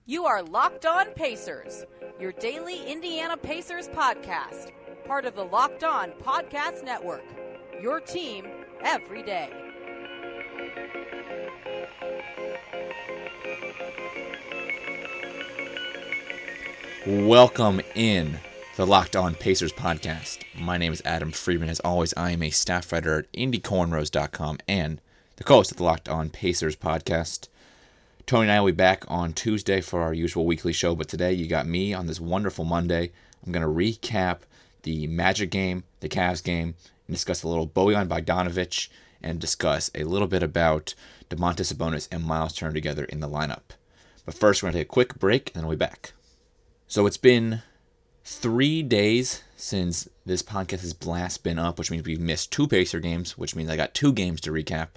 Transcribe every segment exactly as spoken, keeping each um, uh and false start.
You are Locked On Pacers, your daily Indiana Pacers podcast, part of the Locked On Podcast Network, your team every day. Welcome in the Locked On Pacers podcast. My name is Adam Friedman. As always, I am a staff writer at indy cornrows dot com and the co-host of the Locked On Pacers podcast. Tony and I will be back on Tuesday for our usual weekly show, but today you got me on this wonderful Monday. I'm going to recap the Magic game, the Cavs game, and discuss a little Bojan Bogdanovic, and discuss a little bit about Domantas Sabonis and Miles Turner together in the lineup. But first, we're going to take a quick break, and then we'll be back. So it's been three days since this podcast has last been up, which means we've missed two Pacer games, which means I got two games to recap.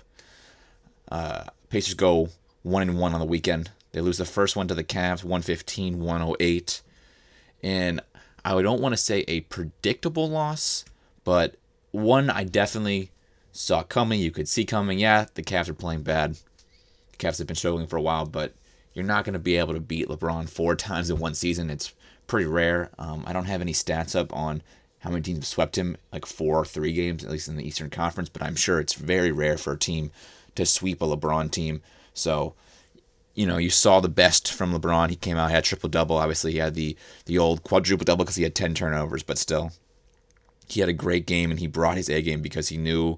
Uh, Pacers go one and one on the weekend. They lose the first one to the Cavs, one fifteen to one oh eight. And I don't want to say a predictable loss, but one I definitely saw coming. You could see coming. Yeah, the Cavs are playing bad. The Cavs have been struggling for a while, but you're not going to be able to beat LeBron four times in one season. It's pretty rare. Um, I don't have any stats up on how many teams have swept him, like four or three games, at least in the Eastern Conference, but I'm sure it's very rare for a team to sweep a LeBron team. So, you know, you saw the best from LeBron. He came out, he had triple-double. Obviously, he had the, the old quadruple-double because he had ten turnovers, but still, he had a great game, and he brought his A game because he knew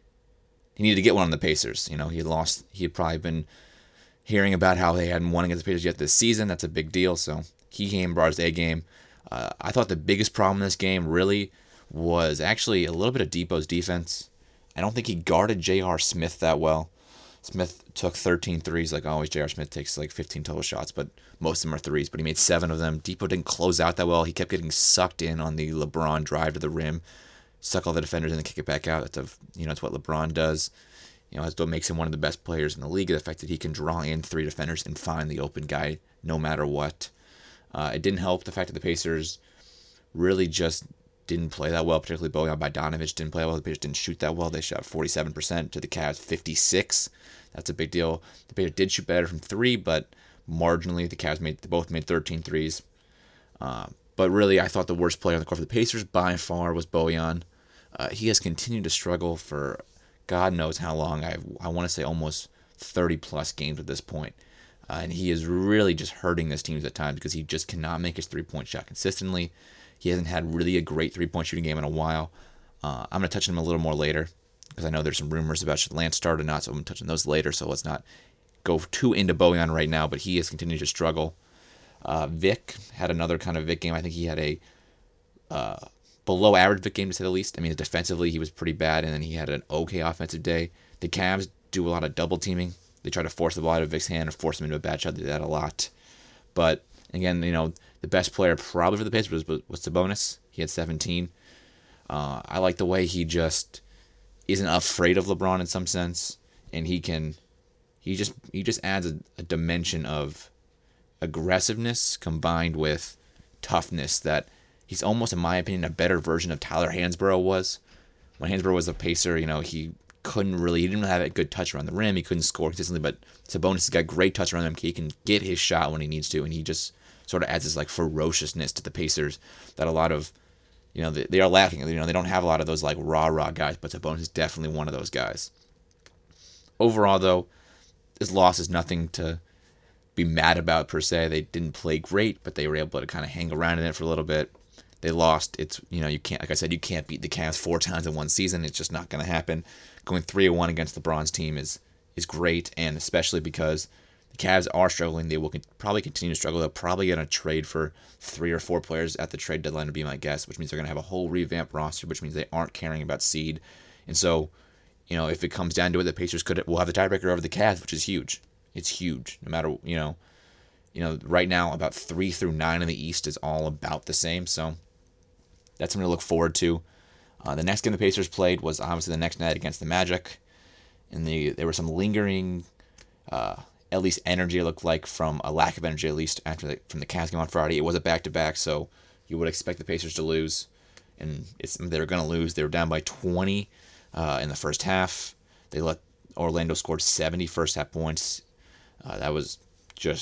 he needed to get one on the Pacers. You know, he had lost, he had probably been hearing about how they hadn't won against the Pacers yet this season. That's a big deal, so he came, brought his A game. Uh, I thought the biggest problem in this game really was actually a little bit of Depot's defense. I don't think he guarded J R. Smith that well. Smith took thirteen threes, like always. J R. Smith takes like fifteen total shots, but most of them are threes, but he made seven of them. Depot didn't close out that well. He kept getting sucked in on the LeBron drive to the rim, suck all the defenders and then kick it back out. That's a, you know, that's what LeBron does. You know, that's what makes him one of the best players in the league, the fact that he can draw in three defenders and find the open guy no matter what. Uh, it didn't help the fact that the Pacers really just didn't play that well, particularly Bojan Bogdanovic didn't play well. The Pacers didn't shoot that well. They shot forty-seven percent to the Cavs fifty-six. That's a big deal. The Pacers did shoot better from three, but marginally the Cavs made they both made thirteen threes. Uh, but really, I thought the worst player on the court for the Pacers by far was Bojan. Uh, he has continued to struggle for God knows how long. I I want to say almost thirty plus games at this point. Uh, and he is really just hurting this team at times because he just cannot make his three-point shot consistently. He hasn't had really a great three-point shooting game in a while. Uh, I'm going to touch on him a little more later because I know there's some rumors about should Lance start or not, so I'm going to touch on those later. So let's not go too into Bojan right now, but he has continued to struggle. Uh, Vic had another kind of Vic game. I think he had a uh, below-average Vic game, to say the least. I mean, defensively, he was pretty bad, and then he had an okay offensive day. The Cavs do a lot of double-teaming. They try to force the ball out of Vic's hand or force him into a bad shot. They do that a lot. But, again, you know, the best player probably for the Pacers was, was Sabonis. He had seventeen. Uh, I like the way he just isn't afraid of LeBron in some sense, and he can, he just he just adds a, a dimension of aggressiveness combined with toughness that he's almost, in my opinion, a better version of Tyler Hansbrough was. When Hansbrough was a Pacer, you know, he couldn't really, he didn't have a good touch around the rim. He couldn't score consistently, but Sabonis has got great touch around him. He can get his shot when he needs to, and he just sort of adds this like ferociousness to the Pacers that a lot of, you know, they, they are lacking. You know, they don't have a lot of those like rah-rah guys, but Sabonis is definitely one of those guys. Overall, though, this loss is nothing to be mad about per se. They didn't play great, but they were able to kind of hang around in it for a little bit. They lost. It's, you know, you can't, like I said, you can't beat the Cavs four times in one season. It's just not going to happen. Going three and one against the Bronze team is is great, and especially because the Cavs are struggling. They will con- probably continue to struggle. They'll probably get a trade for three or four players at the trade deadline, to be my guess, which means they're going to have a whole revamped roster, which means they aren't caring about seed. And so, you know, if it comes down to it, the Pacers could will have the tiebreaker over the Cavs, which is huge. It's huge. No matter, you know, you know, right now about three through nine in the East is all about the same. So that's something to look forward to. Uh, the next game the Pacers played was obviously the next night against the Magic, and the, there were some lingering, uh, at least energy it looked like, from a lack of energy at least after the, from the Cavs game on Friday. It was a back-to-back, so you would expect the Pacers to lose, and it's they were going to lose. They were down by twenty uh, in the first half. They let Orlando scored seventy first half points. Uh, that was just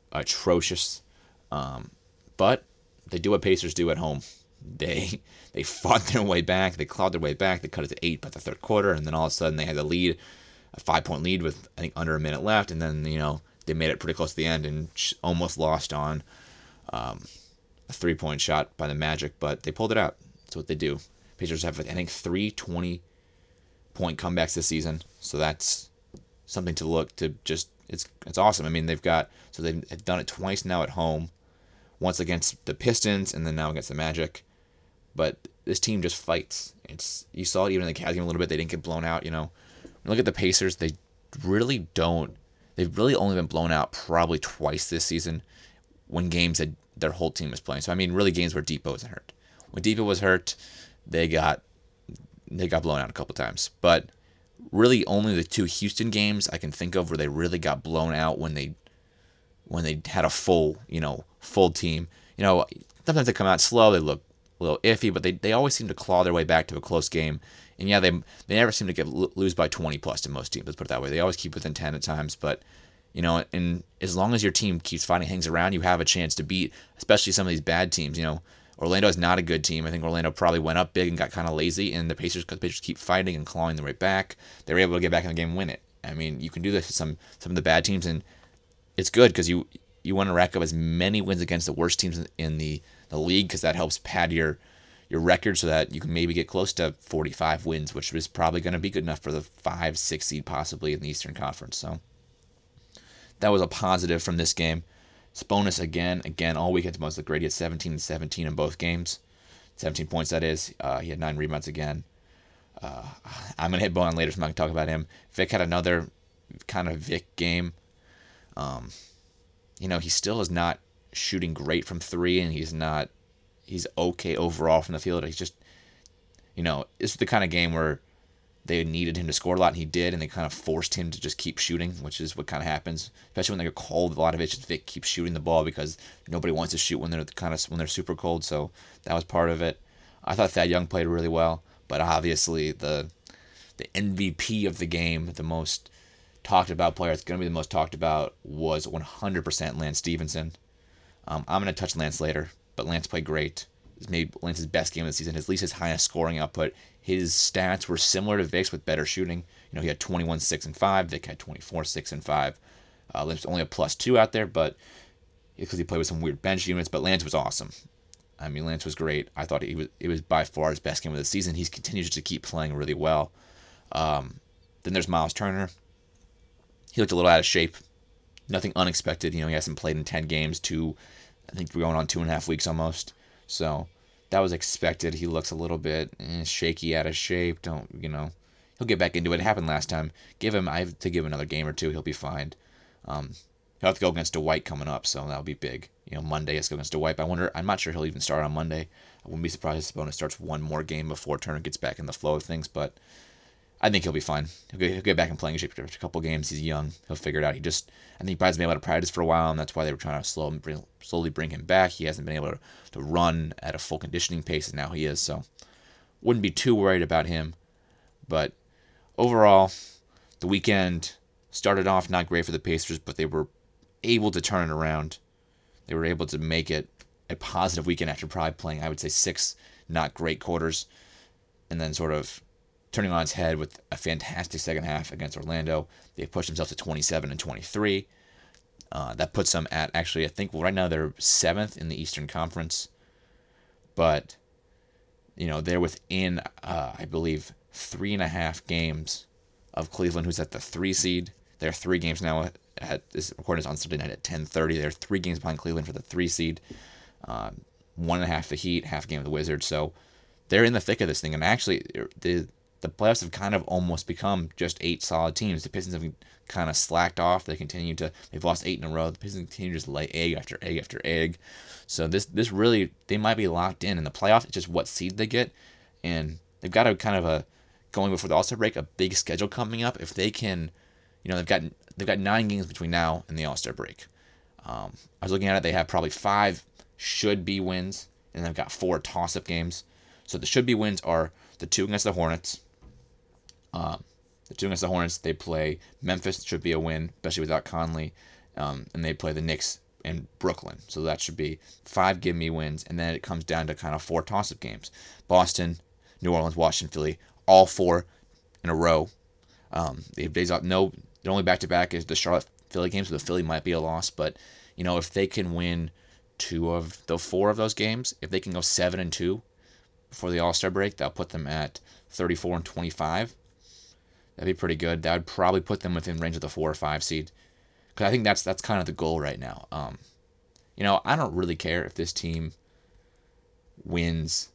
atrocious. Um, but they do what Pacers do at home. They they fought their way back. They clawed their way back. They cut it to eight by the third quarter, and then all of a sudden they had a lead, a five-point lead with I think under a minute left, and then you know they made it pretty close to the end and almost lost on um, a three-point shot by the Magic, but they pulled it out. That's what they do. Pacers have I think three twenty-point comebacks this season, so that's something to look to. Just it's it's awesome. I mean they've got so they've done it twice now at home, once against the Pistons and then now against the Magic. But this team just fights. It's you saw it even in the Cavs game a little bit. They didn't get blown out. You know, when you look at the Pacers, they really don't. They've really only been blown out probably twice this season, when games that their whole team is playing. So I mean, really games where Depot was hurt. When Depot was hurt, they got they got blown out a couple times. But really, only the two Houston games I can think of where they really got blown out when they when they had a full you know full team. You know, sometimes they come out slow. They look a little iffy, but they, they always seem to claw their way back to a close game. And yeah, they they never seem to get lose by twenty plus to most teams. Let's put it that way. They always keep within ten at times, but you know, and as long as your team keeps fighting, hangs around, you have a chance to beat, especially some of these bad teams. You know, Orlando is not a good team. I think Orlando probably went up big and got kind of lazy, and the Pacers, because the Pacers keep fighting and clawing their way back, they were able to get back in the game and win it. I mean, you can do this to some some of the bad teams, and it's good because you you want to rack up as many wins against the worst teams in the the league, because that helps pad your your record so that you can maybe get close to forty-five wins, which is probably going to be good enough for the five, six seed possibly in the Eastern Conference. So that was a positive from this game. Sabonis again, again all weekend most look great. He had seventeen and seventeen in both games, seventeen points that is. Uh, he had nine rebounds again. Uh, I'm gonna hit Bo on later, so I'm not gonna talk about him. Vic had another kind of Vic game. Um, you know, he still is not shooting great from three, and he's not. He's okay overall from the field. He's just, you know, this is the kind of game where they needed him to score a lot, and he did, and they kind of forced him to just keep shooting, which is what kind of happens, especially when they get cold. A lot of it just Vic keeps shooting the ball because nobody wants to shoot when they're kind of when they're super cold. So that was part of it. I thought Thad Young played really well, but obviously the the M V P of the game, the most talked about player, it's going to be the most talked about, was one hundred percent Lance Stevenson. Um, I'm going to touch Lance later, but Lance played great. It's maybe Lance's best game of the season, at least his highest scoring output. His stats were similar to Vic's with better shooting. You know, he had twenty-one, six, and five. Vic had twenty-four, six, and five. Uh, Lance only a plus two out there, but because he played with some weird bench units. But Lance was awesome. I mean, Lance was great. I thought he was. It was by far his best game of the season. He's continued to keep playing really well. Um, then there's Miles Turner. He looked a little out of shape. Nothing unexpected. You know, he hasn't played in ten games. Two, I think we're going on two and a half weeks almost. So that was expected. He looks a little bit eh, shaky, out of shape. Don't, you know, he'll get back into it. It happened last time. Give him, I have to give him another game or two. He'll be fine. Um, he'll have to go against Dwight coming up, so that'll be big. You know, Monday he has to go against Dwight. But I wonder, I'm not sure he'll even start on Monday. I wouldn't be surprised if Sabonis starts one more game before Turner gets back in the flow of things, but I think he'll be fine. He'll get, he'll get back in playing shape after a couple games. He's young. He'll figure it out. He just, I think he probably hasn't been able to practice for a while, and that's why they were trying to slow him, bring, slowly bring him back. He hasn't been able to, to run at a full conditioning pace, and now he is. So wouldn't be too worried about him. But overall, the weekend started off not great for the Pacers, but they were able to turn it around. They were able to make it a positive weekend after probably playing, I would say, six not great quarters, and then sort of turning on its head with a fantastic second half against Orlando. They pushed themselves to twenty-seven and twenty-three. Uh, that puts them at, actually, I think right now they're seventh in the Eastern Conference. But, you know, they're within, uh, I believe, three and a half games of Cleveland, who's at the three seed. They're three games now. At this recording is on Sunday night at ten thirty. They're three games behind Cleveland for the three seed. Uh, one and a half the Heat, half a game of the Wizards. So they're in the thick of this thing. And actually, the the playoffs have kind of almost become just eight solid teams. The Pistons have kind of slacked off. They continue to, they've lost eight in a row. The Pistons continue to just lay egg after egg after egg. So this this really, they might be locked in in the playoffs. It's just what seed they get. And they've got a kind of a, going before the All-Star break, a big schedule coming up. If they can, you know, they've got they've got nine games between now and the All-Star break. Um, I was looking at it, they have probably five should-be wins, and they've got four toss-up games. So the should-be wins are the two against the Hornets. Um, the two against the Hornets, they play Memphis, should be a win, especially without Conley. Um, and they play the Knicks and Brooklyn. So that should be five give-me wins, and then it comes down to kind of four toss-up games. Boston, New Orleans, Washington, Philly, all four in a row. Um, they have days off. No, the only back-to-back is the Charlotte-Philly games, so the Philly might be a loss, but, you know, if they can win two of the four of those games, if they can go seven and two before the All-Star break, that'll put them at thirty-four and twenty-five. That'd be pretty good. That would probably put them within range of the four or five seed. Because I think that's that's kind of the goal right now. Um, you know, I don't really care if this team wins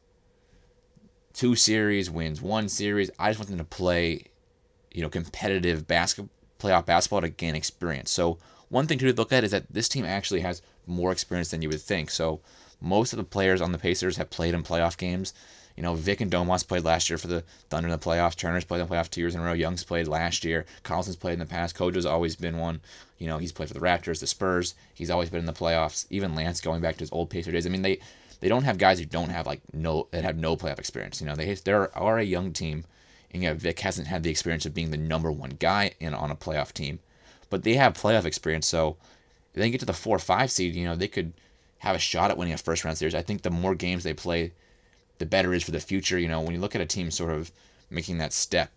two series, wins one series. I just want them to play, you know, competitive basketball, playoff basketball to gain experience. So one thing to look at is that this team actually has more experience than you would think. So most of the players on the Pacers have played in playoff games. You know, Vic and Domas played last year for the Thunder in the playoffs. Turner's played in the playoffs two years in a row. Young's played last year. Collinson's played in the past. Kojo's always been one. You know, he's played for the Raptors, the Spurs. He's always been in the playoffs. Even Lance going back to his old Pacer days. I mean, they they don't have guys who don't have like no that have no playoff experience. You know, they they are a young team, and yeah, Vic hasn't had the experience of being the number one guy in on a playoff team, but they have playoff experience. So if they get to the four or five seed, you know, they could have a shot at winning a first round series. I think the more games they play, the better it is for the future. You know, when you look at a team sort of making that step,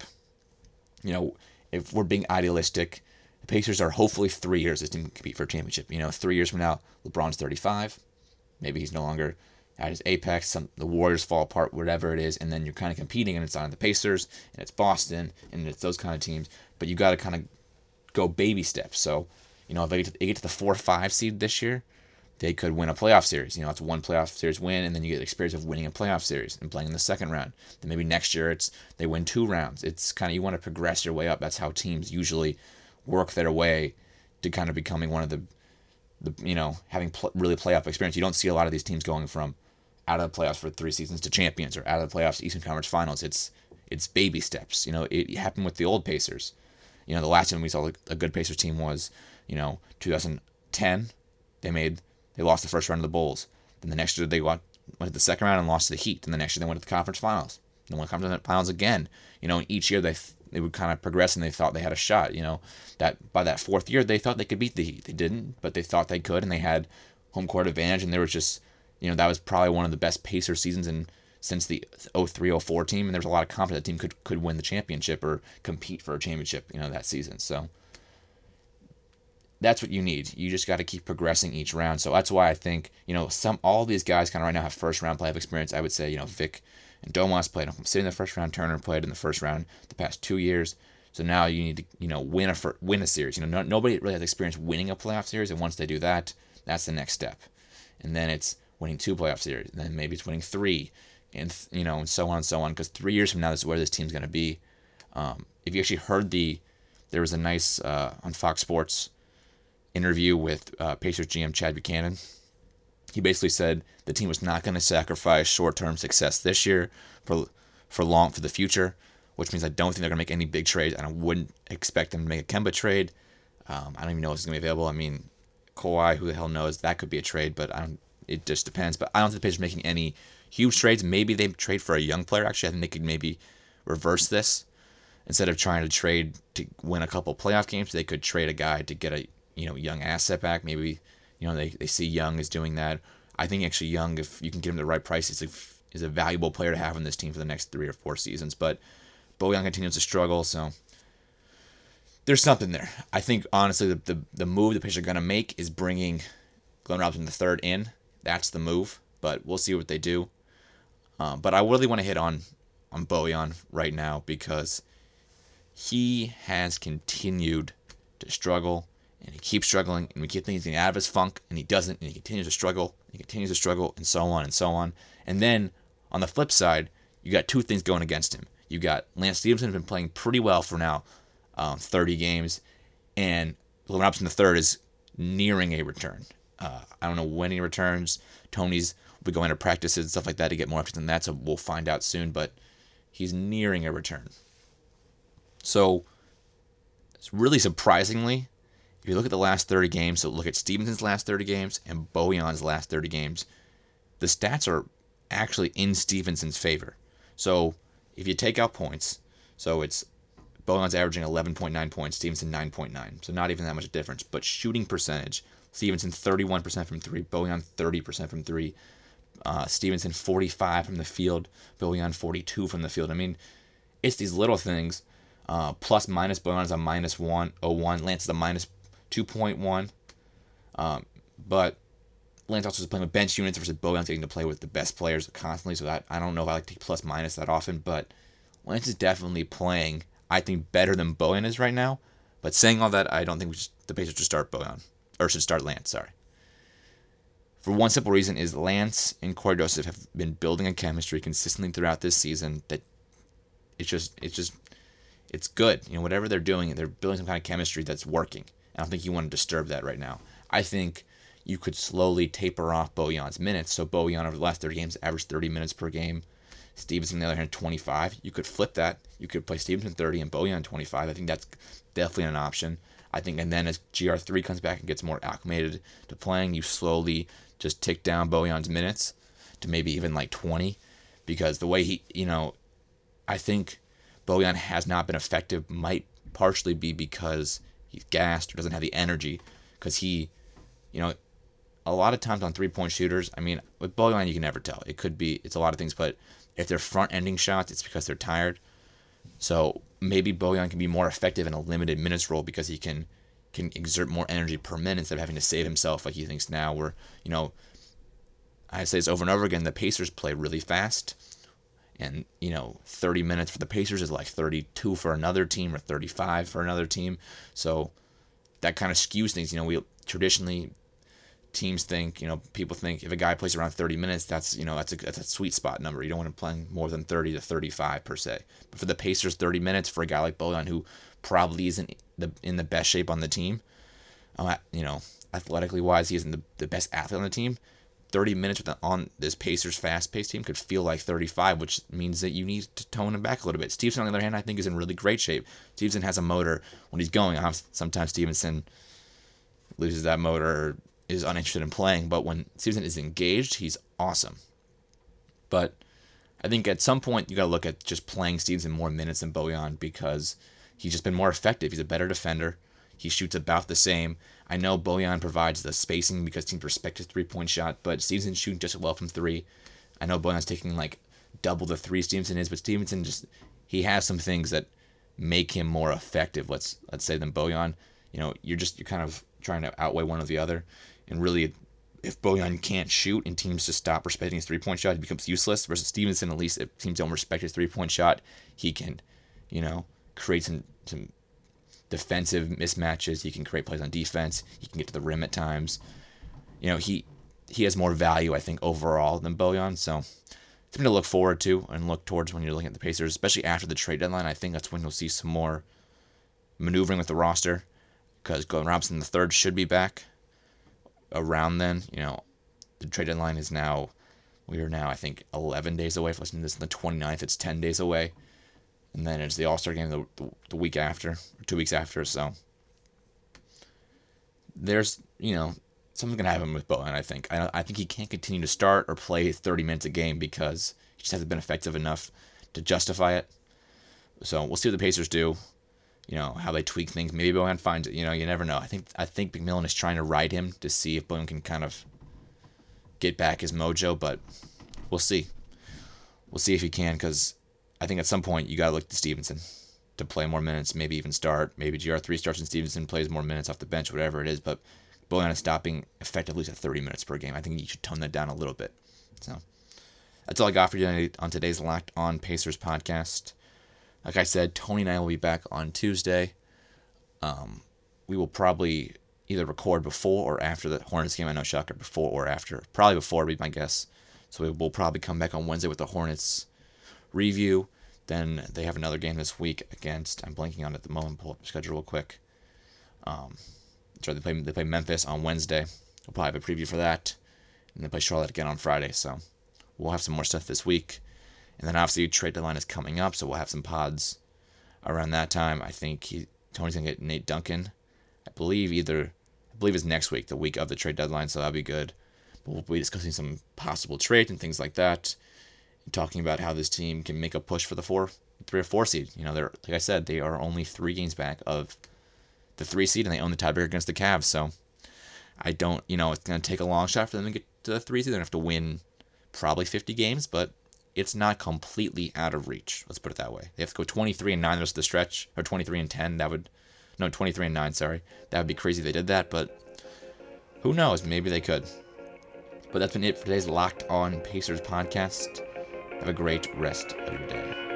you know, if we're being idealistic, the Pacers are hopefully three years this team can compete for a championship. You know, three years from now, LeBron's thirty-five. Maybe he's no longer at his apex. Some, the Warriors fall apart, whatever it is, and then you're kind of competing, and it's on the Pacers, and it's Boston, and it's those kind of teams. But you got to kind of go baby steps. So, you know, if they get to, they get to the four or five seed this year, they could win a playoff series. You know, it's one playoff series win, and then you get the experience of winning a playoff series and playing in the second round. Then maybe next year it's they win two rounds. It's kind of, you want to progress your way up. That's how teams usually work their way to kind of becoming one of the, the you know, having pl- really playoff experience. You don't see a lot of these teams going from out of the playoffs for three seasons to champions, or out of the playoffs to Eastern Conference Finals. It's it's baby steps. You know, it happened with the old Pacers. You know, the last time we saw a good Pacers team was, you know, two thousand ten. They made They lost the first round of the Bulls. Then the next year they went, went to the second round and lost to the Heat. And the next year they went to the conference finals. Then went to the conference finals again. You know, and each year they they would kind of progress, and they thought they had a shot. You know, that by that fourth year they thought they could beat the Heat. They didn't, but they thought they could, and they had home court advantage. And there was just, you know, that was probably one of the best Pacer seasons in since the oh three oh four team. And there was a lot of confidence that team could could win the championship or compete for a championship. You know, that season. So that's what you need. You just got to keep progressing each round. So that's why I think, you know, some all these guys kind of right now have first round playoff experience. I would say, you know, Vic and Domas played City in the first round. Turner played in the first round the past two years. So now you need to, you know, win a win a series. You know, no, nobody really has experience winning a playoff series, and once they do that, that's the next step. And then it's winning two playoff series, and then maybe it's winning three, and you know, and so on and so on. Because three years from now, this is where this team's going to be. Um, if you actually heard the, there was a nice uh, on Fox Sports interview with uh, Pacers G M Chad Buchanan. He basically said the team was not going to sacrifice short-term success this year for for long for the future, which means I don't think they're going to make any big trades, and I wouldn't expect them to make a Kemba trade. Um, I don't even know if it's going to be available. I mean, Kawhi, who the hell knows? That could be a trade, but I don't. It just depends. But I don't think the Pacers are making any huge trades. Maybe they trade for a young player. Actually, I think they could maybe reverse this. Instead of trying to trade to win a couple playoff games, they could trade a guy to get a you know young asset back. Maybe you know they, they see Young as doing that. I think actually Young, if you can get him the right price, is a, is a valuable player to have in this team for the next three or four seasons. But Bojan continues to struggle, so there's something there. I think honestly the the, the move the Pacers are gonna make is bringing Glenn Robinson the third in. That's the move, but we'll see what they do. Um, but I really want to hit on on Bojan right now because he has continued to struggle, and he keeps struggling, and we keep thinking he's getting out of his funk, and he doesn't, and he continues to struggle, and he continues to struggle, and so on and so on. And then on the flip side, you got two things going against him. You got Lance Stevenson, who's been playing pretty well for now, um, thirty games, and Glenn Robinson the third is nearing a return. Uh, I don't know when he returns. Tony's will be going to practices and stuff like that to get more updates than that, so we'll find out soon, but he's nearing a return. So, it's really surprisingly, if you look at the last thirty games, so look at Stevenson's last thirty games and Bojan's last thirty games, the stats are actually in Stevenson's favor. So, if you take out points, so it's Bojan's averaging eleven point nine points, Stevenson nine point nine, so not even that much difference. But shooting percentage, Stevenson thirty-one percent from three, Bojan thirty percent from three. Uh, Stevenson forty-five from the field, Bojan forty-two from the field. I mean, it's these little things. Uh, plus minus, Bojan is a minus one oh one. Lance is a minus two point one. Um, but Lance also is playing with bench units versus Bojan's getting to play with the best players constantly. So that I don't know if I like to take plus minus that often, but Lance is definitely playing, I think, better than Bojan is right now. But saying all that, I don't think we should, the Pacers should start Bojan. Or should start Lance, sorry. For one simple reason is Lance and Corey Joseph have been building a chemistry consistently throughout this season that it's just, it's just, it's good. You know, whatever they're doing, they're building some kind of chemistry that's working. I don't think you want to disturb that right now. I think you could slowly taper off Bojan's minutes. So Bojan over the last thirty games averaged thirty minutes per game. Stevenson, on the other hand, twenty-five. You could flip that. You could play Stevenson thirty and Bojan twenty-five. I think that's definitely an option. I think, and then as G R three comes back and gets more acclimated to playing, you slowly just tick down Bojan's minutes to maybe even like twenty, because the way he, you know, I think Bojan has not been effective might partially be because he's gassed or doesn't have the energy, because he, you know, a lot of times on three-point shooters, I mean, with Bojan you can never tell. It could be, it's a lot of things, but if they're front-ending shots, it's because they're tired. So maybe Bojan can be more effective in a limited minutes role because he can can exert more energy per minute instead of having to save himself like he thinks now. Where, you know, I say this over and over again, the Pacers play really fast. And, you know, thirty minutes for the Pacers is like thirty-two for another team or thirty-five for another team. So that kind of skews things. You know, we traditionally, teams think, you know, people think if a guy plays around thirty minutes, that's, you know, that's a, that's a sweet spot number. You don't want him playing more than thirty to thirty-five per se. But for the Pacers, thirty minutes for a guy like Bojan, who probably isn't the in the best shape on the team, uh, you know, athletically wise, he isn't the, the best athlete on the team. thirty minutes with the, on this Pacers fast-paced team could feel like thirty-five, which means that you need to tone him back a little bit. Stevenson, on the other hand, I think is in really great shape. Stevenson has a motor when he's going. Sometimes Stevenson loses that motor or is uninterested in playing, but when Stevenson is engaged, he's awesome. But I think at some point you got to look at just playing Stevenson more minutes than Bojan because he's just been more effective. He's a better defender. He shoots about the same. I know Bojan provides the spacing because teams respect his three-point shot, but Stevenson's shooting just as well from three. I know Bojan's taking like double the three Stevenson is, but Stevenson just, he has some things that make him more effective, let's let's say, than Bojan. You know, you're just, you're kind of trying to outweigh one or the other. And really, if Bojan can't shoot and teams just stop respecting his three-point shot, he becomes useless. Versus Stevenson, at least if teams don't respect his three-point shot, he can, you know, create some, some defensive mismatches. He can create plays on defense. He can get to the rim at times. You know, he he has more value, I think, overall than Bojan. So something to look forward to and look towards when you're looking at the Pacers, especially after the trade deadline. I think that's when you'll see some more maneuvering with the roster because Glenn Robinson the third should be back around then. You know, the trade deadline is now, we are now, I think, eleven days away. If listening to this on the twenty-ninth, it's ten days away. And then it's the All-Star game the, the, the week after, or two weeks after. So there's, you know, something's going to happen with Bojan, I think. I, I think he can't continue to start or play thirty minutes a game because he just hasn't been effective enough to justify it. So we'll see what the Pacers do, you know, how they tweak things. Maybe Bojan finds it. You know, you never know. I think I think McMillan is trying to ride him to see if Bojan can kind of get back his mojo, but we'll see. We'll see if he can, because I think at some point you got to look to Stevenson to play more minutes, maybe even start. Maybe G R three starts and Stevenson plays more minutes off the bench, whatever it is. But Bojan is stopping effectively at thirty minutes per game. I think you should tone that down a little bit. So that's all I got for you on today's Locked On Pacers podcast. Like I said, Tony and I will be back on Tuesday. Um, we will probably either record before or after the Hornets game. I know, shocker, before or after. Probably before would be my guess. So we will probably come back on Wednesday with the Hornets review. Then they have another game this week against, I'm blanking on it at the moment, pull up the schedule real quick. Um, sorry, they play, they play Memphis on Wednesday. We'll probably have a preview for that. And they play Charlotte again on Friday. So we'll have some more stuff this week. And then obviously trade deadline is coming up, so we'll have some pods around that time. I think he, Tony's going to get Nate Duncan. I believe either, I believe it's next week, the week of the trade deadline, so that'll be good. But we'll be discussing some possible trades and things like that. And talking about how this team can make a push for the four, three or four seed. You know, they're, like I said, they are only three games back of the three seed, and they own the tiebreaker against the Cavs. So I don't, you know, it's going to take a long shot for them to get to the three seed. They're going to have to win probably fifty games, but it's not completely out of reach. Let's put it that way. They have to go twenty-three and nine the rest of the stretch, or twenty-three and ten. That would, no, twenty-three and nine, sorry. That would be crazy if they did that, but who knows? Maybe they could. But that's been it for today's Locked On Pacers podcast. Have a great rest of your day.